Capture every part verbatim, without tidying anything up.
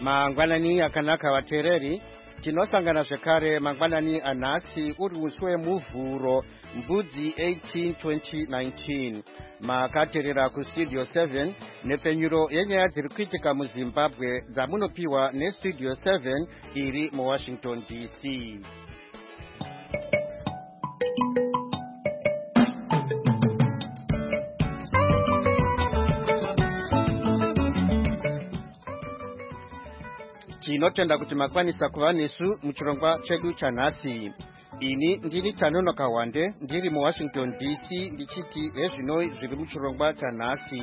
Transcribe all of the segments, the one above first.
mangwanani akanaka vateereri, tinosangana zvekare mangwanani anhasi uri musi wemuvhuro mbudzi eighteen twenty nineteen. Makateerera kustudio seven nepfenyuro yenyaya dziri kuitika muzimbabwe dzamunopiwa nestudio seven iri muwashington D C. Tinotenda kuti makwanisa kuva nesu muchirongwa chedu chanhasi. Ini ndini Tanonoka Wande ndiri muwashington D C ndichiti hezvinoi zviri muchirongwa chanhasi.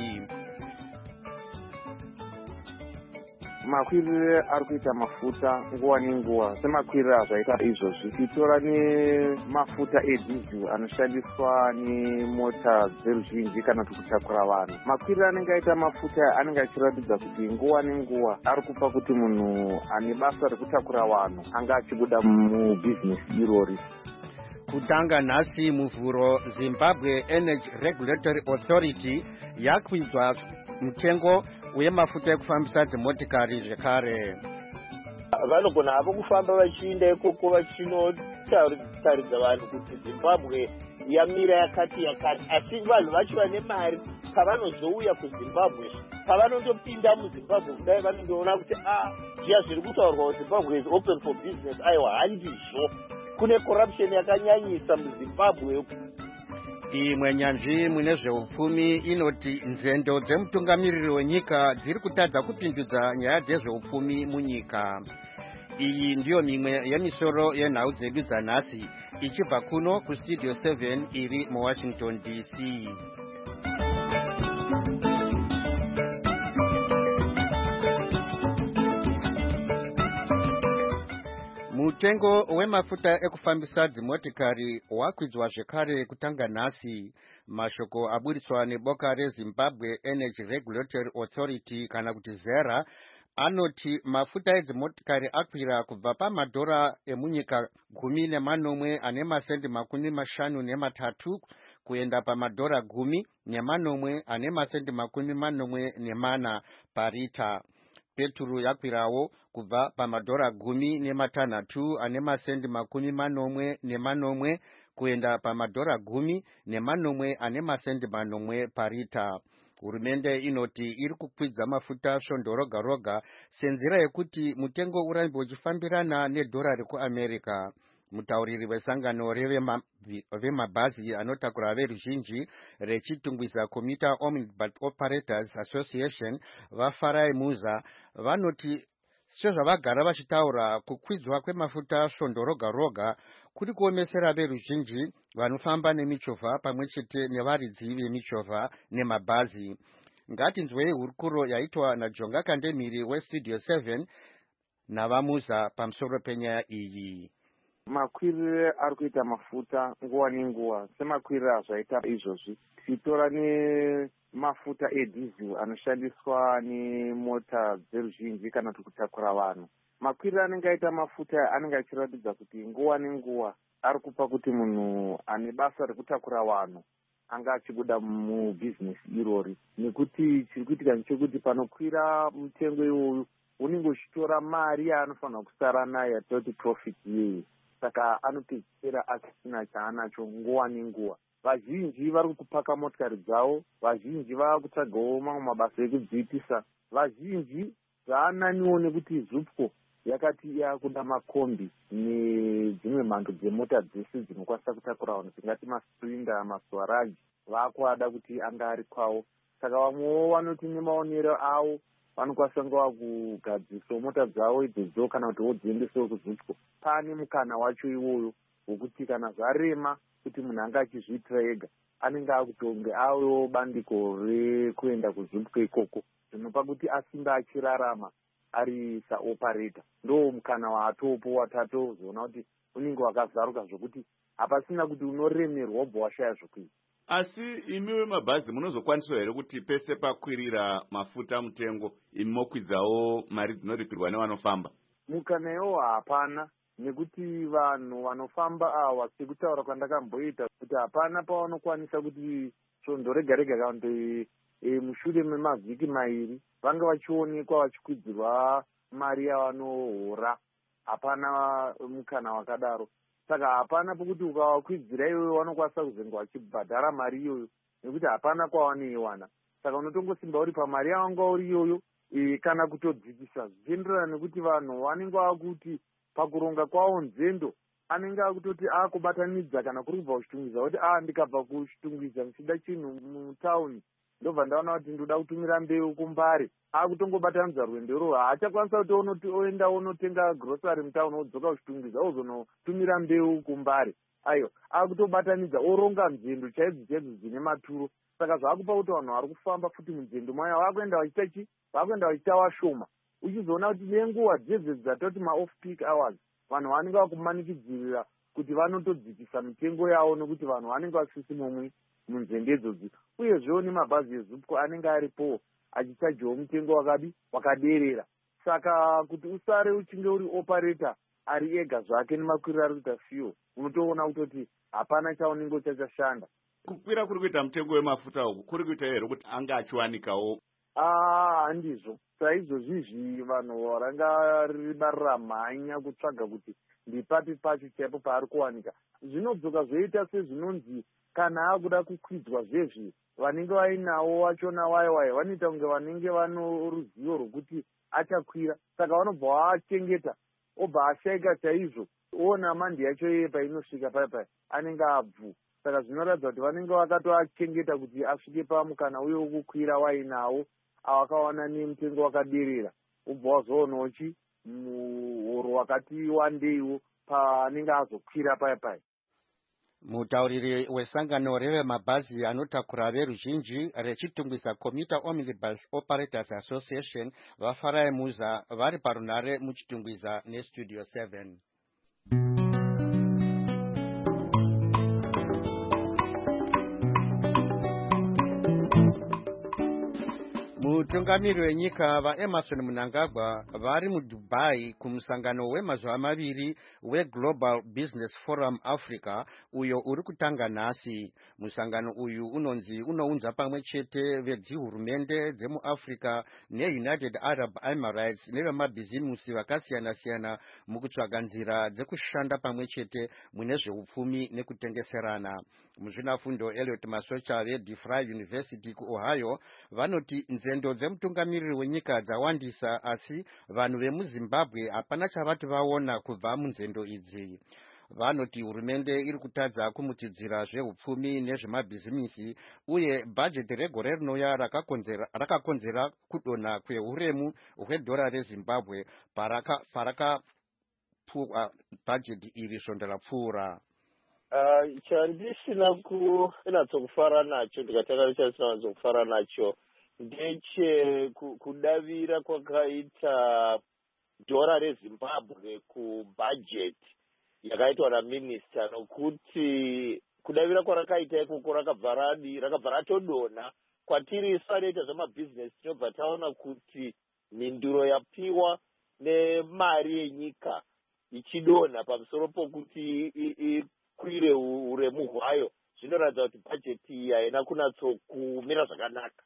Makwirire ari kuita mafuta nguva nenguva semakwirire azvaita izvozvi. Titora nemafuta edhizel anoshandiswa nemota dzeruzhinji kana kuti kutakura vanhu. Makwirire anenge aita mafuta anenge achiratidza kuti nguva nenguva ari kupa kuti munhu ane basa rekutakura vanhu anga achibuda mubhizinesi irori. Kutanga nhasi muvhuro, Zimbabwe Energy Regulatory Authority yakwidzwa mutengo wemafuta ekufambisa dzimotikari zvekare. Vanogona havo kufamba vachienda ikoko vachinotaridza vanhu kuti Zimbabwe yamira yakati yakati, asi vanhu vacho vane mari pavanozouya kuZimbabwe, pavanondopinda muZimbabwe kudai vanondoona kuti ah zviya zviri kutaurwa kuti Zimbabwe is open for business, aiwa handizvo, kune corruption yakanyanyisa muZimbabwe. Imwe nyanzvi mune zveupfumi inoti nzendo dzemutungamiriri wenyika dziri kutadza kupindudza nyaya dzezveupfumi munyika. Iyi ndiyo mimwe yemisoro yenhau dzedu dzanhasi, ichibva kuno kustudio seven iri muwashington D C. Mutengo wemafuta ekufambisa dzimotikari wakwidzwa zvekare kutanga nhasi. Mashoko aburitswa neboka reZimbabwe Energy Regulatory Authority kana kuti ZERA anoti mafuta edzimotikari akwira kubva pamadhora emunyika gumi nemanomwe ane masendi makumi mashanu nematatu kuenda pamadhora gumi nemanomwe ane masendi makumi manomwe nemana parita. Peturu yakwirawo kubva pamadhora gumi nematanhatu ane masendi makumi manomwe nemanomwe kuenda pamadhora gumi nemanomwe ane masendi manomwe parita. Hurumende inoti iri kukwidza mafuta svondo roga roga senzira yekuti mutengo urambe uchifambirana nedhora rekuAmerica. Mutauriri wesangano revemabhazi anotakura veruzhinji rechitungwiza Commuter Omnibus Operators Association vaFarai Muza vanoti sezvavagara vachitaura kukwidzwa kwemafuta svondo roga roga kuri kuomesera veruzhinji vanofamba nemichovha pamwe chete nevaridzi vemichovha nemabhazi. Ngatinzwei hurukuro yaitwa naJonga Kandemiri westudio seven navaMuza pamusoro penyaya iyi. Makwirire ari kuita mafuta nguva nenguva semakwirire azvaita izvozvi. Titora nemafuta edhizel anoshandiswa nemota dzeruzhinji kana kuti kutakura vanhu. Makwirire anenge aita mafuta anenge achiratidza kuti nguva nenguva ari kupa kuti munhu ane basa rekutakura vanhu anga achibuda mubhizinesi irori. Nekuti chiri kuitika ndechekuti panokwira mutengo iwoyu unenge uchitora mari yaanofanira kusara nayo yatoti profit yeye. Saka anopedzisira asina chaanacho nguva nenguva. Vazhinji vari kupaka motikari dzavo, vazhinji vava kutsvagawo mamwe mabasa ekudziitisa, vazhinji zvaananiwo nekuti Zupco yakati yakuda makombi nedzimwe mhando dzemota dzese dzinokwanisa kutakura vanhu dzingati maSprinter, maSwaraj, vakuada kuti anga ari kwavo. Saka vamwewo vanoti nemaonero avo vanokwanisa ngava kugadziswa mota dzavo idzodzo kana kuti wodziendesewo kuZupco. Pane mukana wacho iwoyo wokuti kana zvarema kuti munhu anga achizviitira ega anenge akutonge awo bandiko rekuenda kuZupco ikoko, zvinopa kuti asimbe achirarama ari saoperator. Ndo mukana waatopo watatozoona kuti unenge wakazaruka zvokuti hapasina kuti unoremerwa wobva washaya zvokuita. Asi imi vemabhazi munozokwaniswa here kuti pese pakwirira mafuta mutengo imi mokwidzawo mari dzinoripirwa nevanofamba? Mukana iwo hapana, nekuti vanhu vanofamba ava sekutaura kwandakamboita kuti hapana pavanokwanisa kuti svondo rega rega kana kuti mushure memavhiki mairi vanga vachionekwa vachikwidzirwa mari yavanohora. Hapana mukana wakadaro. Saka hapana pokuti ukawakwidzira iyoyo vanokwanisa kuzenga vachibhadhara mari iyoyo nekuti hapana kwavanoiwana. Saka unotongosimba uri pamari yavanga uri iyoyo kana kutodzikisa zvichienderana nekuti vanhu vanenge vakuti pakuronga kwavo nzendo anenge akutoti akubatanidza kana kuri kubva kuchitungwiza kuti a ndikabva kuchitungwiza ndichida chinhu mutauni ndobva ndaona kuti ndoda kutumira mbeu kumbare akutongobatanidza rwendo irworwo. Haachakwanisa kuti oenda onotenga grosari mutauni odzoka kuchitungwiza ozonotumira mbeu kumbare. Aiyo akutobatanidza oronga nzendo chaidzo chaidzo dzine maturo. Saka zvakupa kuti vanhu vari kufamba futi munzendo maya vakuenda vachiita chi vakuenda vachiita vashoma. Uchizoona kuti nenguva dzedze dzatoti maoff peak hours vanhu vanenge vakumanikidzirira kuti vanotodzikisa mitengo yavo nekuti vanhu vanenge vasisi momwe munzendo idzodzo. Uyezvewo nemabhazi ezupco anenge aripo achichajiwa mutengo wakadi wakaderera. Saka kuti usare uchinge uri operator ari ega zvake nemakwiriro ari kuita fuel unotoona kutoti hapana chaunenge uchachashanda. Kukwira kuri kuita mutengo wemafuta uku kuri kuita here kuti anga achiwanikawo? Ah, handizvo. Saizvozvizvi vanhu varanga ribarira mhanya kutsvaga kuti ndipapi pacho chaipo paari kuwanika. Zvinodzoka zvoita sezvinonzi kana akuda kukwidzwa zvezvi vanenge vainawo vachona waye waye vanoita kunge vanenge vano ruzivo rwokuti achakwira. Saka vanobva vaachengeta obva ashaika chaizvo ona mandi yacho iye painosvika paya paya anenge abvu. Saka zvinoratidza kuti vanenge vakatoachengeta kuti asvike pamukana uye wokukwira wainawo awakawana nemutengo wakaderera ubva wazoonawo chi muhoro wakati wandeiwo paanenge azokwira paya paya. Mutauriri wesangano revemabhazi anotakura veruzhinji rechitungwisa Commuter Omnibus Operators Association vaFarai Muza vari parunare muchitungwiza neStudio seven. Mutungamiri wenyika vaEmerson Mnangagwa vari muDubai kumusangano wemazuva maviri weGlobal Business Forum Africa uyo uri kutanga nhasi. Musangano uyu unonzi unounza pamwe chete vedzihurumende dzemuAfrica neUnited Arab Emirates nevemabhizimusi vakasiyana siyana mukutsvaga nzira dzekushanda pamwe chete mune zveupfumi nekutengeserana. Muzvinafundo Elliot Masocha veDeFry University kuOhio vanoti nzendo dzemutungamiriri wenyika dzawandisa asi vanhu vemuZimbabwe hapana chavati vaona kubva munzendo idzi. Vanoti hurumende iri kutadza kumutidzira zveupfumi nezvemabhizimisi uye bhajeti regore rinouya rakakonzera rakakonzera kudonha kwehuremu hwedhora reZimbabwe paraka paraka pfuwa bhajeti iri svondo rapfuura. Uh, chandisina kunatsokufara nacho ndikatanga chandisina natsokufara nacho ndeche kudavira kwakaita dhora reZimbabwe kubhajeti yakaitwa naminista, nokuti kudavira kwarakaita ikoko rakabva radi rakabva ratodonha kwatiri sanoita zvemabhizinesi. Tinobva taona kuti mhinduro yapiwa nemari yenyika ichidonha pamusoro pokuti ikwire uremu hwayo zvinoratidza kuti bhajeti iyi haina kunatsokumira zvakanaka.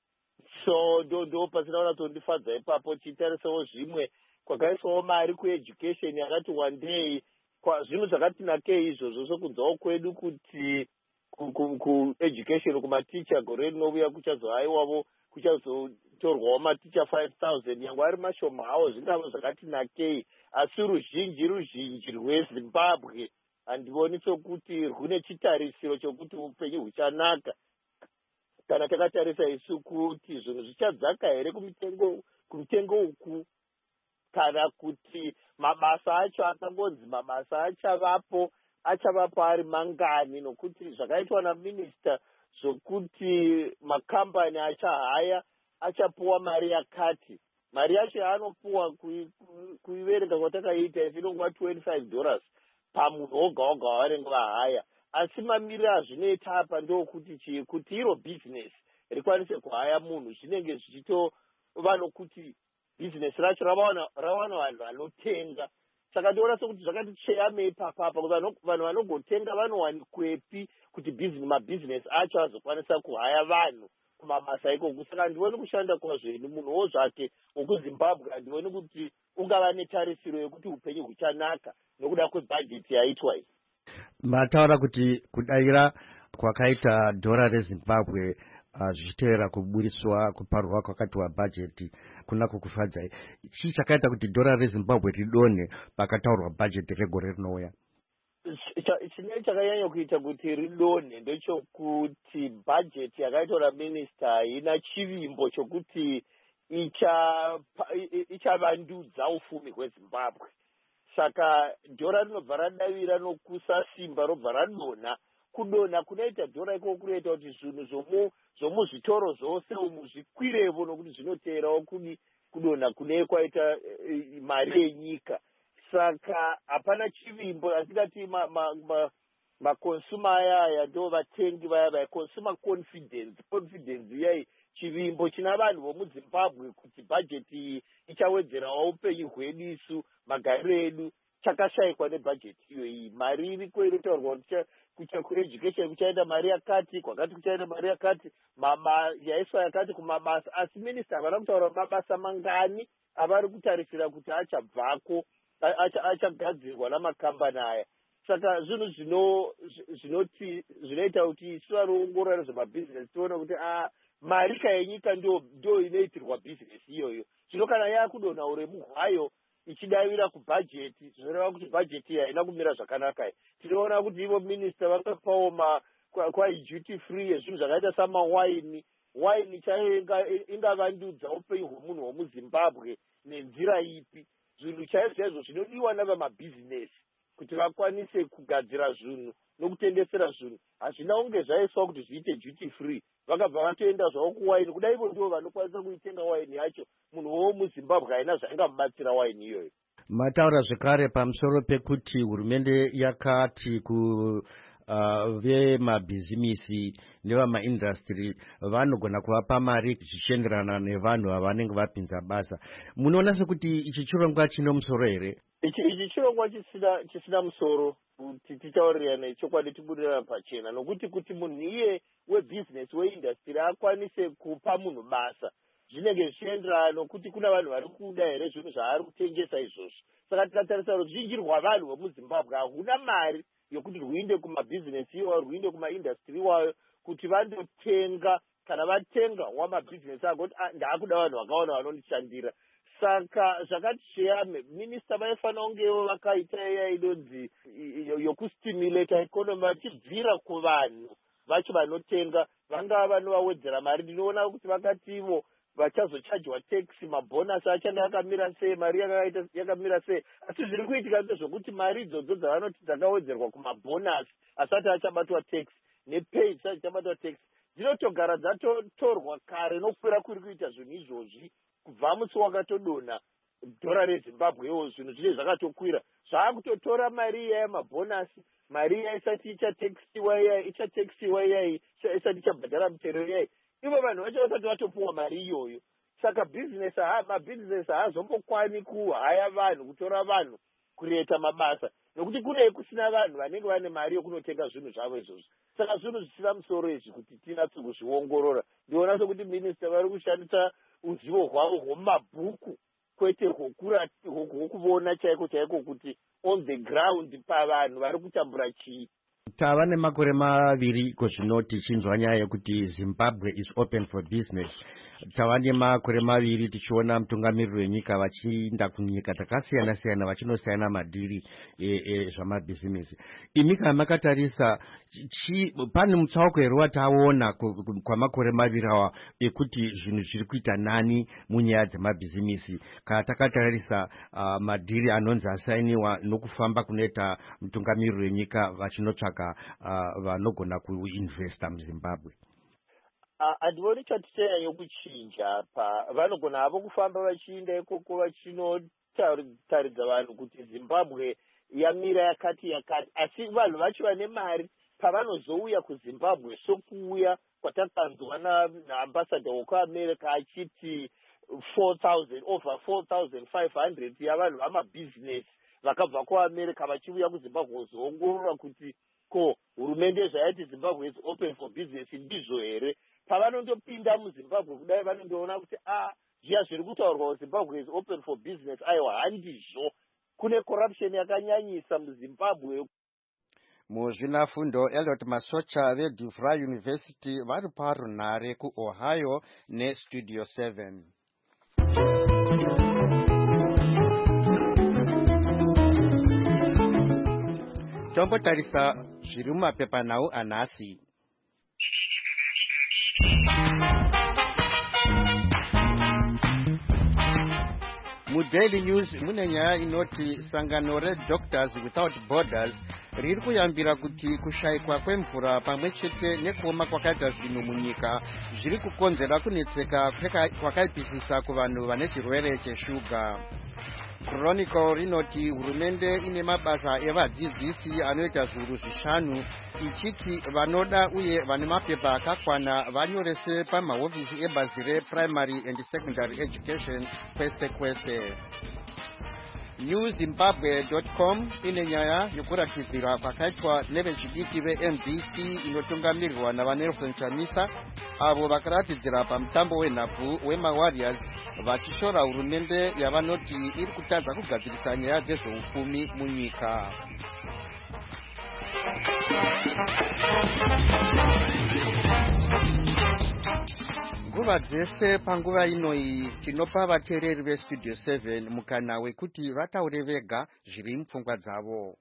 So ndo ndo pasina kunatsondifadza ipapo. Chitarisawo zvimwe kwakaiswawo mari kueducation yakati wandei zvinhu zvakati nakei izvozvo sokunzawo kwedu kuti kueducation kumaticha gore rinouya kuchazohaiwavo kuchazotorwawo maticha five thousand yangu ari mashoma hawo zvingava zvakati nakei, asi ruzhinji ruzhinji rweZimbabwe handioni sokuti rwune chitarisiro chokuti upenyu huchanaka kana takatarisa isu kuti zvinhu zvichadzaka here kumitengo kumitengo uku, kana kuti mabasa acho akangonzi mabasa achavapo achavapo ari mangani, nokuti zvakaitwa naminista zvokuti makambani achahaya achapuwa mari yakati. Mari yacho yaanopuwa kuiverenga kwatakaita inongwa twenty-five dollars pamunhu oga oga wavanenge vahaya, asi mamiriro azvinoita apa ndokuti chii kuti iro business rikwanise kuhaya munhu zvinenge zvichitova nokuti bhizinesi racho ravawana vanhu vanotenga. Saka ndiona sokuti zvakati cheyamei papapa kuti vanhu vanogotenga vanowanikwepi kuti mabhizinesi acho azokwanisa kuhaya vanhu kumabasa ikoko. Saka handioni kushanda kwazveni munhuwo zvake wokuzimbabwe handioni kuti ungava netarisiro yekuti upenyu huchanaka nokuda kwebhajeti yaitwa iyi. Mataura kuti kudayira kwakaita dhora reZimbabwe zvichiteera uh, kuburiswa kuparwa kwakatiwa bhajeti kuna kukufadzai. Chii chakaita kuti dhora reZimbabwe ridonhe pakataurwa bhajeti regore rinouya? Chinenge chakanyanya kuita kuti ridonhe ndechokuti bhajeti yakaitwa naminista haina chivimbo chokuti ichavandudza ufumi hweZimbabwe. Saka dhora rinobva radavira nokusa simba robva radonha. Kudonha kunoita dhora ikoko kunoita kuti zvinhu zvomuzvitoro zvose umu zvikwirevo nokuti zvinoteerawo kudi kudonha kune kwaita mari yenyika. Saka hapana chivimbo atingati makonsuma aya aya ndo vatengi vaya vaya consumer confidence confidence iyai chivimbo china vanhu vomuZimbabwe kuti bhajeti iyi ichawedzerawo upenyu hwedu isu magariro edu chakashayikwa nebhajeti iyo iyi. Mari iriko inotaurwa kuti kueducation kuchaenda mari yakati, kwakati kuchaenda mari yakati, yaiswa yakati kumabasa, asi minista havana kutaura mabasa mangani avari kutarisira kuti achabvako achagadzirwa namakambani aya. Saka zvinhu zvinoti zvinoita kuti isu vanoongorora nezvemabhizinesi tione kuti mari yenyika ndo inoitirwa bhizinesi iyoyo. Zvino kana yakudonha uremu hwayo ichidavira kubhajeti zvinoreva kuti bhajeti iyi haina kumira zvakanaka. Tinoona kuti ivo minista vakapawo kwaduty free yezvinhu zvakaita samawaini. Waini chaiyo ingavandudza upenyu hwemunhu womuZimbabwe nenzira ipi? Zvinhu chaizvo izvo zvinodiwa navamabhizinesi kuti vakwanise kugadzira zvinhu nokutengesera zvinhu hazvina kunge zvaiswa kuti zviite duty free. Vakabva vatoenda zvavo kuwaini. Kudai ivo ndivo vanokwanisa kuitenga waini yacho. Munhu womuZimbabwe haina zvaingamubatsira waini iyoyo. Mataura zvekare pamusoro pekuti hurumende yakati ku uh, vemabhizimisi nevamaindastry vanogona kuvapa mari zvichienderana nevanhu vavanenge vapinza basa. Munoona sekuti ichi chirongwa chino musoro here? Ichi chirongwa chisina chisina musoro kuti titaurirane chokwadi tibudirana pachena nokuti kuti munhu iye webhizinesi weindastry akwanise kupa munhu basa zvinenge zvichienderana nokuti kuna vanhu vari kuda here zvinhu zvaari kutengesa izvozvo. Saka tikatarisa ruzhinji rwavanhu vomuZimbabwe hakuna mari yokuti rwuinde kumabhizinesi iwayo rwuinde kumaindastry iwayo kuti vandotenga kana vatenga wamabhizinesi ako kuti ndaakuda vanhu vakaona vanondishandira. Saka zvakati zveyame minista vaifanira kungewo vakaita iya inonzi yokustimulata economy vachibvira kuvanhu vacho vanotenga vangava vanovawedzera mari. Ndinoona kuti vakati ivo vachazocharjwa tax mabhonasi achanga yakamira sei mari yakaita yakamira sei. Asi zviri kuitika ndezvokuti mari idzodzo dzavanoti dzakawedzerwa kumabhonasi asati achabatwa tax nepay isati ichabatwa tax dzinotogara dzatotorwa kare nokukwira kuri kuita zvinhu izvozvi kubva musi wakatodonha dhora reZimbabwewo zvinhu zvine zvakatokwira. Zvaakutotora mari iya yamabhonasi mari iya isati ichatexiwa iya ichatexiwa iya isati ichabhadhara mutero iyai. Ivo vanhu vacho vasati vatopuwa mari iyoyo. Saka bhizinesi mabhizinesi haazombokwani kuhaya vanhu kutora vanhu kureta mabasa nokuti kune kusina vanhu vanenge vane mari yokunotenga zvinhu zvavo izvozvo. Saka zvinhu zvisina musoro izvi kuti tinatse kuzviongorora. Ndiona sekuti minista vari kushandisa uzivo hwavo hwomumabhuku kwete hwokuona chaiko chaiko kuti on the ground pavanhu vari kutambura chii. Tava nemakore maviri kozvino tichinzwa nyaya yekuti Zimbabwe is open for business. Tava nemakore maviri tichiona mutungamiriri wenyika vachiinda kunyika dzakasiyana siyana vachinosiyana madhiri zvamabhizimisi. Imi kana makatarisa pane mutsauko here wataona kwamakore maviri awa ekuti zvinhu zviri kuita nani munyaya dzemabhizimisi kana takatarisa madhiri anonzi asainiwa nokufamba kunoita mutungamiriri wenyika vachinotsvaka vanogona kuinvesta muZimbabwe? Handivoni chati chanyanya kuchinja pa vanogona havo kufamba vachiinda ikoko vachinotaridza vanhu kuti Zimbabwe yamira yakati yakati, asi vanhu vacho vane mari pavanozouya kuZimbabwe sokuuya kwatakanzwa naambassador wekuAmerica achiti four thousand over four thousand five hundred yavanhu vamabhizinesi vakabva kuAmerica vachiuya kuZimbabwe kuzoongorora kuti ko hurumende zvaiti Zimbabwe is open for business ndizvo here. pavanondopinda muzimbabwe kudai vanondoona kuti a zviya zviri kutaurwa zimbabwe is open for business aiwa handizvo kune corruption yakanyanyisa muzimbabwe. Muzvinafundo Elliot Masocha veDuvra University vari parunhare kuOhio neStudio seven. Tombotarisa zviri mumapepanhau anhasi. MuDaily News mune nyaya inoti sangano reDoctors Without Borders riri kuyambira kuti kushayikwa kwemvura pamwe chete nekuoma kwakaita zvinhu munyika zviri kukonzera kunetseka kwakaipisisa kuvanhu vane chirwere cheshuga. Chronicle rinoti hurumende ine mabasa evadzidzisi anoita zviuru zvishanu ichiti vanoda uye vane mapepa akakwana vanyorese pamahofisi ebazi reprimary and secondary education kwese kwese. new zimbabwe dot com ine nyaya yokuratidzira kwakaitwa nevechidiki veM B C inotungamirirwa naVanelson Chamisa avo vakaratidzira pamutambo wenhabvu wemaWarriors vachishora hurumende yavanoti iri kutadza kugadzirisa nyaya dzezveupfumi munyika. Nguva dzese panguva inoi tinopa vateereri veStudio seven mukana wekuti vataure vega zviri mupfungwa dzavo.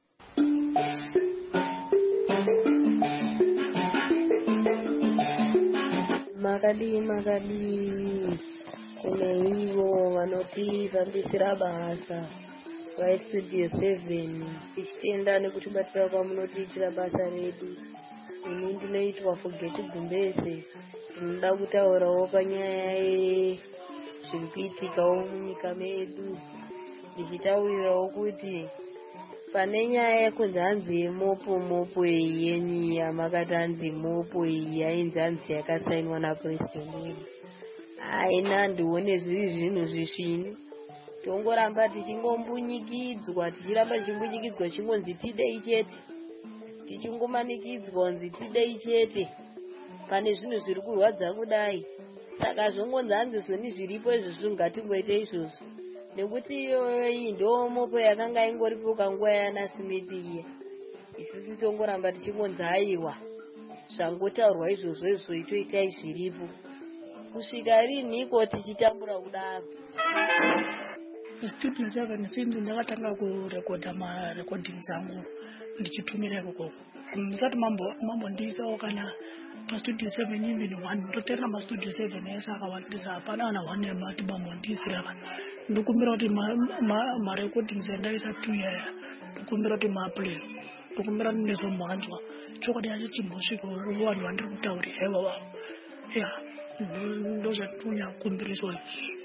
Makadi makadi kune ivo vanotifambisira basa vaStudio seven tichitenda nekutibatira kwamunotiitira basa redu. Ini ndinoitwa Fogeti Gumbeze. Ndinoda kutaurawo panyaya zviri kuitikawo munyika medu, ndichitaurirawo kuti pane nyaya yekunzi hanzi yemopo mopo iyi yenyuya makati hanzi mopo iyi yainzi hanzi yakasainwa napurezidendi wedu. Haina ndione zviri zvinhu zvisvini tongoramba tichingombunyikidzwa tichiramba tichimbunyikidzwa chingonzi tidei chete tichingomanikidzwa kunzi tidei chete pane zvinhu zviri kurwadza kudai. Saka zvongonzi hanzi zvoni zviripo izvozvo ngatingoite izvozvo nekuti iyoyo iyi ndo mopo yakanga ingoripo kanguva yana Smith iye. Isusu tongoramba tichingonzi haiwa zvangotaurwa izvozvo izvo itoitai zviripo kusvika rinhiko tichitambura kudaro. Studio seven since ndakatanga kurekodha marecordings angu ndichitumira ikoko ndisati mambo mambo ndisawo kana paStudio seven even one ndoterera maStudio seven ese akawandisa hapana ana one mati mambo ndisira kana ndikumbira kuti marecordings endaisa two yaya ndikumbira kuti maplay ndikumbira nezomhanzwa chokwadi yacho chimbosvika vanhu vandiri kutauri haiwa vavo ya ndozvatonya kumbiriswa izvi.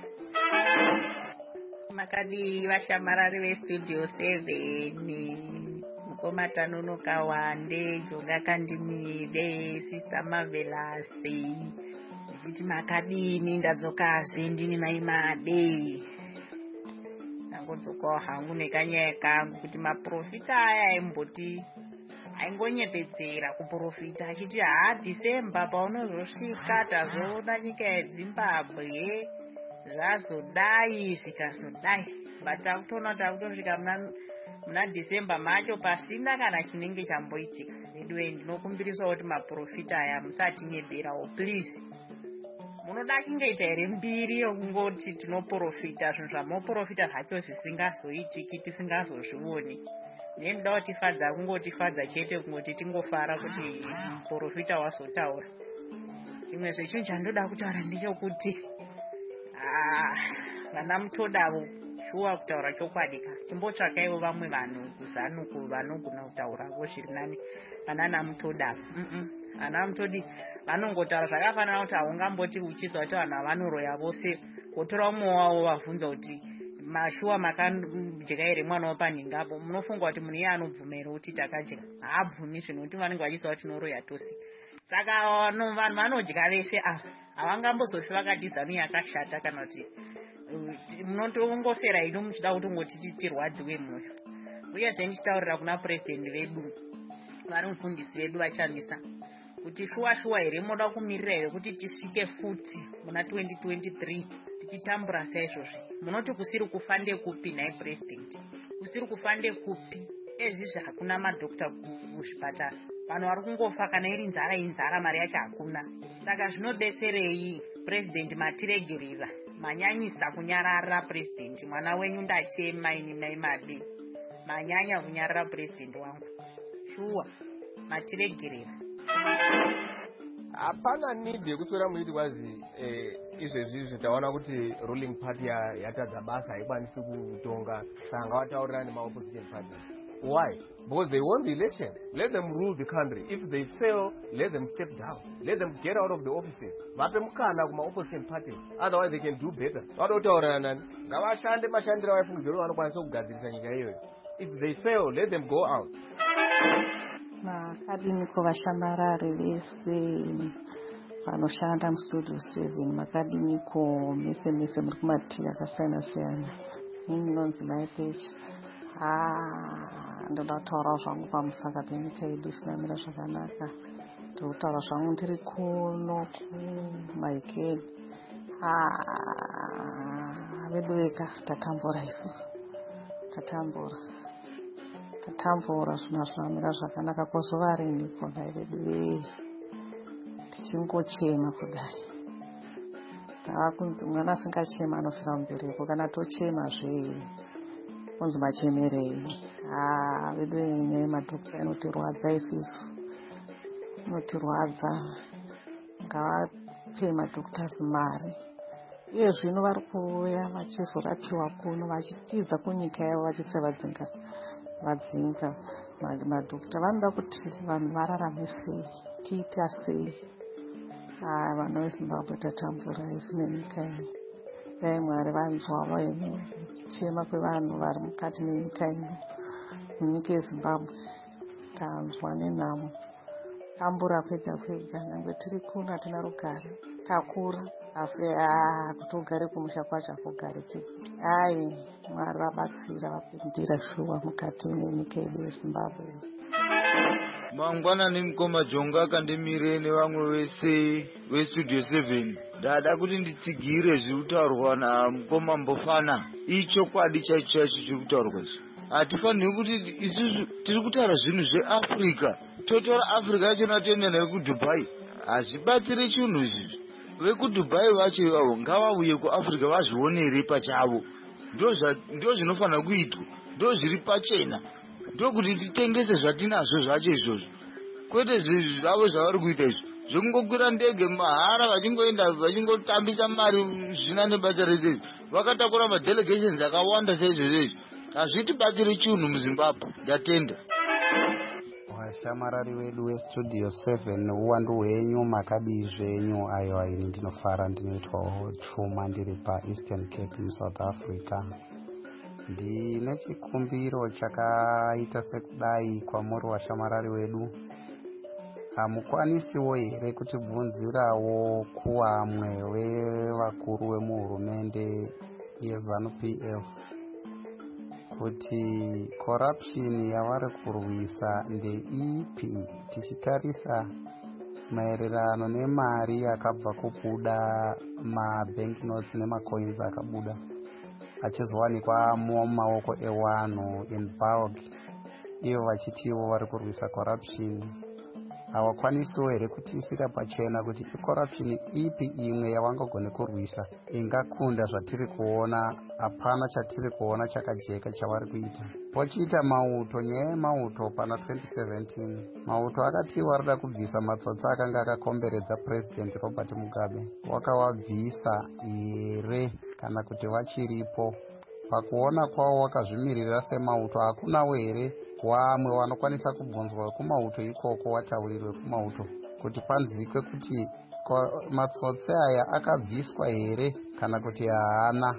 Makadi vashamarari veStudio seven mukomatanonoka wande jonga kandimire sisa mavelasi ndichiti makadini ndadzokazve ndini maimade ndangodzokawo hangu nekanyaya kangu kuti maprofita aya aimboti aingonyepedzera kuprofita achiti haa Dhisemba paunozosvika tazoona nyika yeZimbabwe zvazodai zvikazodai but takutoona kuti takutosvika muna muna Dhisemba macho pasina kana chinenge chamboitika. Anyway ndinokumbiriswa kuti maprofita aya musatinyeberawo please. Munoda chingaita here mbiri yokungoti tinoprofita zvinhu zvamoprofita zvacho zvisingazoitiki tisingazozvioni. Nenoda kutifadza kungotifadza chete kungoti tingofara kuti muprofita wazotaura. Chimwe zvechinhu chandoda kutaura ndechekuti vana mutodavo shuwa kutaura chokwadi ka chimbotsvakaiwo vamwe vanhu kuzanuku vanogona kutauravo zviri nani vanana mutodavo. Ana mutodi vanongotaura zvakafanana kuti haungamboti uchizwa kuti vanhu vanoroya vose wotora umwe wavo wavhunza kuti mashuwa makadya here mwana wapanhingapo munofunga kuti munhu iye anobvumira kuti takadya haabvumi zvinhu kuti vanenge vachiziva kuti tinoroya tose. Saka vanhu vanodya vese ava havangambozofi vakati zanu yakashata kana kuti munotongosera ino muchida kuti ngoti tirwadziwe mwoyo. Uyezve ndichitaurira kuna purezidendi vedu vari mufundisi vedu vachamisa kuti shuwa shuwa here moda kumirira here kuti tisvike futi muna twenty twenty-three tichitambura saizvozvi. Munoti kusiri kufa ndekupi nai president? Kusiri kufa ndekupi? Ezvizvi hakuna madhokta kuzvipatara, vanhu vari kungofa kana iri nzara inzara, mari yacho hakuna. Saka zvinobetserei president matiregerera, manyanyisa kunyarara president. Mwana wenyu ndachema ini nai madi, manyanya kunyarara president wangu, shuwa matiregerera. Hapana need yekuswera muiti kwazi eh, izvezvi taona kuti ruling party yatadza basa haikwanisi kutonga, saka ngavataurira nemaopposition parties. Why? Because they won the election. Let them rule the country. If they fail, let them step down. Let them get out of the offices. Vape mukana kuma opposition parties. Otherwise they can do better. Vanotaurira nani? Ngavashande mashandiro avaifungidzira vanokwanisa kugadzirisa nyika iyoyo. If they fail, let them go out. Makadimiko vashamarare vese vanoshanda mustudio seven, makadimiko mese mese muri kumativi akasiyana siyana. Ini nonzi Maitecha. Ah, ndoda kutaura zvangu pamusaka penyika yedu isinamira zvakanaka. Ndokutaura zvangu ndiri kuno kumaikeni. Ah, vedu veka tatambura isu. Tatambura. Tatambura zvona zvinamira zvakanaka kuzuva rini kudai vedu ve tichingochema kudai. Tavakunzi mwana asingachema anofira mubereko, kana tochema zve kunzi machemerei. Ah, vedu venyaya yemadhokita inotirwadza isusu, inotirwadza. Ngavape madhokitas mari. Iye zvino vari kuuya vachizorapiwa kuno vachitiza kunyika yavo vachisevadzinga vadzinga madhokita. Vanoda kuti vanhu vararame sei, tiita sei. Ah, vanhu veZimbabwe tatambura isu nenyika yedu. Dai Mwari vanzwawo henyu kuchema kwevanhu vari mukati menyika ino, munyika yeZimbabwe. Tanzwa nenhamo, tambura kwega kwega, nyangwe tiri kuno hatina rugare, takura asi ah, kuti ugare kumusha kwacho hakugariki. Ai, Mwari vabatsira, vapindira shuwa mukati menyika yedu yeZimbabwe. Mangwana Mukoma Jonga akandimire nevamwe vese vestudio seven. Ndada kuti nditsigire zviri kutaurwa naMukoma Mbofana. Ichokwadi chaicho chaicho chiri kutaurwa ichi. Hatifaniri kuti isusu tiri kutaura zvinhu zveAfrica, totaura Africa yachona toenda nayo kuDubai. Hazvibatsiri chinhu izvi. VekuDubai vacho avo ngavauye kuAfrica vazvionere pachavo. Ndo zvinofanira kuitwa, ndo zviri pachena. Ndokuti titengese zvatinazvo zvacho izvozvo. Kwete zvavo zvavari kuita izvo zvekungokwira ndege mahara vachingoenda vachingotambisa mari zvina nebasa rese. Vakatakura madelegations akawanda saizvozvo izvi. Hazvitibatsiri chinhu muZimbabwe. Ndatenda. Washamarari wedu westudio seven, uwandu hwenyu, makadii zvenyu. Aiwa, ini ndinofara ndinoitwawo chuma ndiri paEastern Cape muSouth Africa. Ndine chikumbiro chakaita sekudai kwamuri washamarari wedu. Hamukwanisiwo here kutibvunzirawo kuwamwe vevakuru vemuhurumende yeZANU P F kuti corruption yavari kurwisa ndeipi, tichitarisa maererano nemari yakabva kubuda, mabank notes nemacoins akabuda achizowanikwa mumaoko ewanhu in bulk, ivo vachitivo vari kurwisa corruption. Hawakwanisiwo here kutiisira pachena kuti icorruption ipi imwe yavangagone kurwisa ingakunda zvatiri kuona. Hapana chatiri kuona chakajeka chavari kuita. Pochiita mauto, nyaya yemauto pana twenty seventeen, mauto akati warida kubvisa matsotsi akanga akakomberedza President Robert Mugabe. Wakawabvisa here kana kuti vachiripo? Pakuona kwavo wakazvimirira semauto, hakunawo here wamwe vanokwanisa kubvunzwa kumauto ikoko, wataurirwe kumauto kuti panzikwe kuti matsotsi aya akabviswa here kana kuti haana?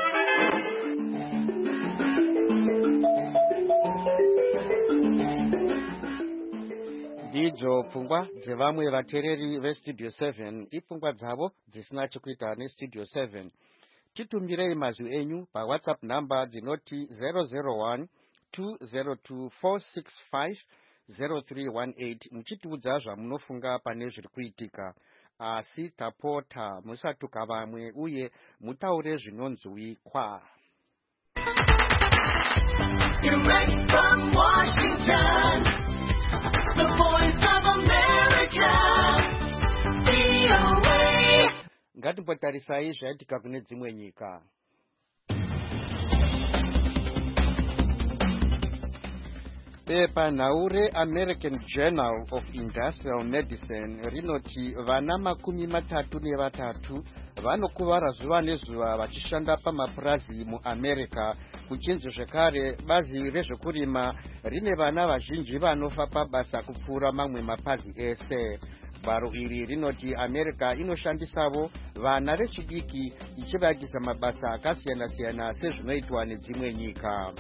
Ndidzo pfungwa dzevamwe vateereri vestudio seven, ipfungwa dzavo dzisina chekuita nestudio seven. Titumbirei mazwi enyu paWhatsApp namba dzinoti zero zero one two zero two four six five zero three one eight muchitiudza zvamunofunga pane zviri kuitika, asi tapota musatuka vamwe uye mutaure zvinonzwikwa. Direct from Washington, the voice of America, V O A. Ngatimbotarisai zvaitika kune dzimwe nyika. Pepanhau reAmerican Journal of Industrial Medicine rinoti vana makumi matatu nevatatu vanokuvara zuva nezuva vachishanda pamapurazi muAmerica. Kuchinzi zvekare bazi rezvekurima rine vana vazhinji vanofa pabasa kupfuura mamwe mapazi ese. Bharo iri rinoti America inoshandisavo vana vechidiki ichivakisa mabasa akasiyana siyana sezvinoitwa nedzimwe nyika.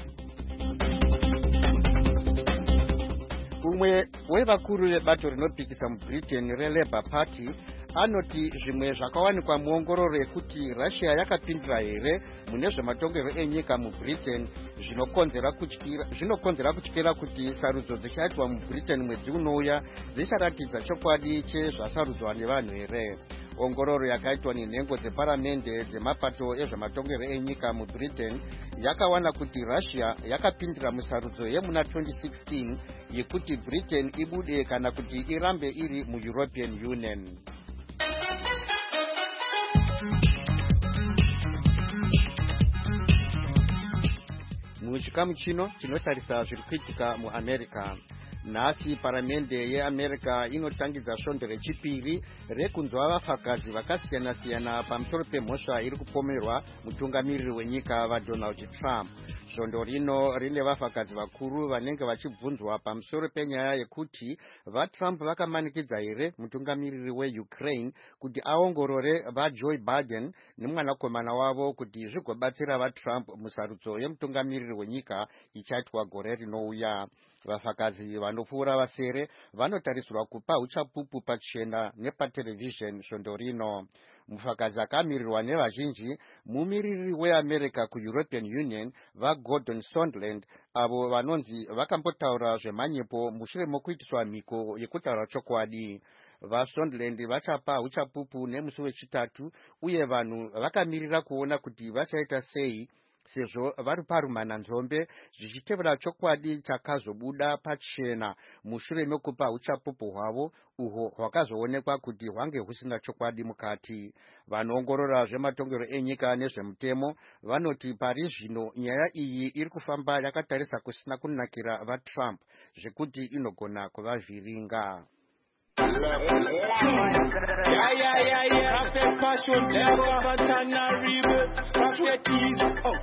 Umwe wevakuru vebato rinopikisa muBritain reLabour Party anoti zvimwe zvakawanikwa muongororo yekuti Russia yakapindira here mune zvematongerwo enyika muBritain zvinokonzera kutyira zvinokonzera kutyira kuti sarudzo dzichaitwa muBritain mwedzi unouya dzicharatidza chokwadi chezvasarudzwa nevanhu here. Ongororo yakaitwa nenhengo dzeparamende dzemapato ezvematongerwo enyika muBritain yakawana kuti Russia yakapindira musarudzo yemuna twenty sixteen yekuti Britain ibude kana kuti irambe iri muEuropean Union. Muchikamu chino tinotarisa zviri kuitika muAmerica. Nhasi paramende yeAmerica inotangidza svondo rechipiri rekunzwa vafakadzi vakasiyana siyana pamusoro pemhosva iri kupomerwa mutungamiriri wenyika vaDonald Trump. Svondo rino rine vafakadzi vakuru vanenge vachibvunzwa pamusoro penyaya yekuti vaTrump vakamanikidza here mutungamiriri weUkraine kuti aongorore vaJoe Biden nemwanakomana wavo kuti zvigobatsira vaTrump musarudzo yemutungamiriri wenyika ichaitwa gore rinouya. Vafakadzi vanopfuura vasere vanotarisirwa kupa uchapupu pachena nepatelevhizheni svondo rino. Mufakadzi akamirirwa nevazhinji mumiriri weAmerica kuEuropean Union vaGordon Sondland avo vanonzi vakambotaura zvemanyepo mushure mokuitiswa mhiko yekutaura chokwadi. VaSondland vachapa uchapupu nemusi wechitatu uye vanhu vakamirira kuona kuti vachaita sei sezvo vari parumana nzombe zvichitevera chokwadi chakazobuda pachena mushure mekupa uchapupu hwavo uhwo hwakazoonekwa kuti hwange husina chokwadi mukati. Vanoongorora zvematongerwo enyika nezvemutemo vanoti pari zvino nyaya iyi iri kufamba yakatarisa kusina kunakira vaTrump zvekuti inogona kuvavhiringa. Yeah, yeah, yeah, yeah. Prophet passion, terror, Antananarivo, prophet is, oh.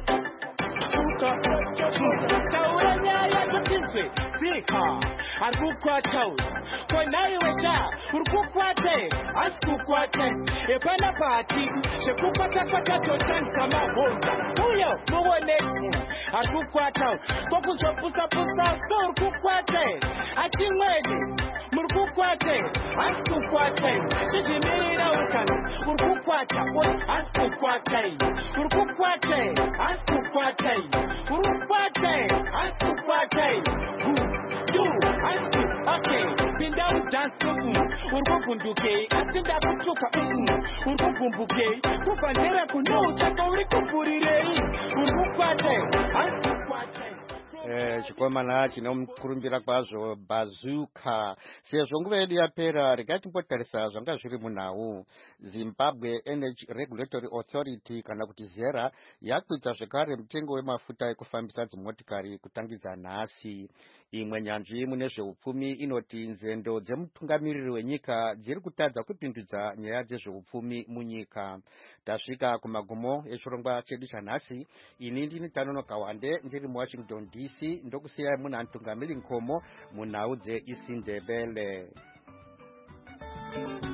Taura nyaya tutiswe, sika, arkukwatau. Kwa nayo wesha, urkukwate, askukwate. Epana pati, shekukwata kwata totan kama honda. Uyo, muone, arkukwatau. Kwa kuzopusa pusa, so urkukwate. Achimwede. Murkukwate, askukwate, chizimirira ukana. Urkukwata, askukwate, urkukwate, askukwate, urkukwate, askukwate, you, asku, okay, pinda udansu, urkukunduke, asinda kutuka, urkukumbuke, kufandera kunusa, kauri kupurire, urkukwate, askukwate. Eh, chikomana chinomukurumbira kwazvo Bazooka. Sezvo nguva yedu yapera, regai timbotarisa zvanga zviri munhau. Zimbabwe Energy Regulatory Authority kana kuti ZERA yakwidza zvekare mutengo wemafuta ekufambisa dzimotikari kutangidza nhasi. Imwe nyanzvi mune zveupfumi inoti nzendo dzemutungamiriri wenyika dziri kutadza kupindudza nyaya dzezveupfumi munyika. Tasvika kumagumo echirongwa chedu chanhasi. Ini ndini Tanonoka Wande ndiri muWashington D C ndokusiyai muna Ntungamiri Nkomo munhau dzeIsindebele.